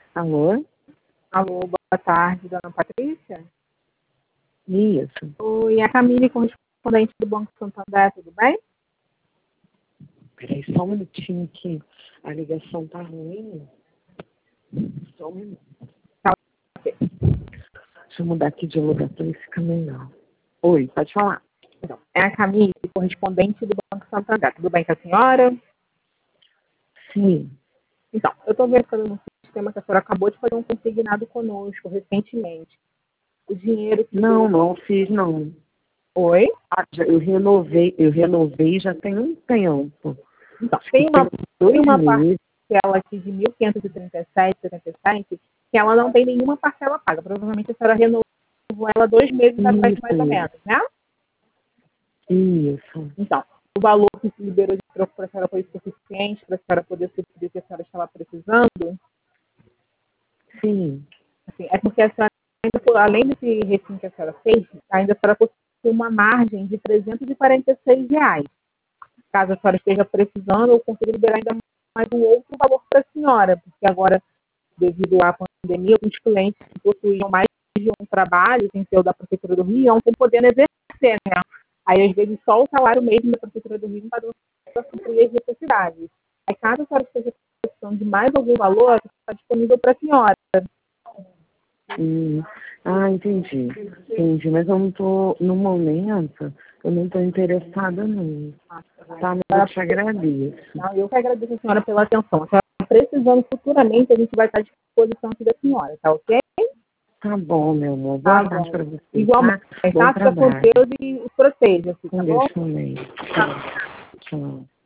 Alô? Alô, boa tarde, dona Patrícia. Isso. Oi, é a Camille, correspondente do Banco Santander, tudo bem? Peraí, só um minutinho que a ligação tá ruim. Só um minuto. Tá, ok. Deixa eu mudar aqui de lugar para ficar melhor. Oi, pode falar. Então, é a Camille, correspondente do Banco Santander. Tudo bem com a senhora? Sim. Então, eu estou verificando no sistema que a senhora acabou de fazer um consignado conosco recentemente. O dinheiro que... Não fiz não. Oi? Eu renovei já tem um tempo. Então, Acho tem que tem uma 2 meses. parcela aqui de 1.537,77 que ela não tem nenhuma parcela paga. Provavelmente a senhora renovou ela 2 meses atrás, mais ou menos, né? Isso. Então, o valor que se liberou de troco para a senhora foi suficiente para a senhora poder suprir o que a senhora estava precisando? Sim. Assim, é porque a senhora, além desse recinto que a senhora fez, ainda a senhora possui uma margem de R$ 346. Caso a senhora esteja precisando, eu consigo liberar ainda mais um outro valor para a senhora, porque agora, devido à pandemia, alguns clientes que possuíam mais de um trabalho, sem ser o da Prefeitura do Rio, não estão podendo exercer, né? Aí, às vezes, só o salário mesmo da Prefeitura do Rio não está dando para suprir as necessidades. Aí, caso a senhora esteja precisando de mais algum valor, está disponível para a senhora. Entendi. Entendi, mas eu não tô, no momento, eu não estou interessada não. Tá, mas eu te agradeço. Não, eu que agradeço a senhora pela atenção. A senhora precisando futuramente, a gente vai estar à disposição aqui da senhora, tá ok? Tá bom, meu amor. Boa tarde para você. Igualmente. Tá? Bom Faça com trabalho. Deus e proteja-se, tá bom? Deus também. Tchau. Tchau.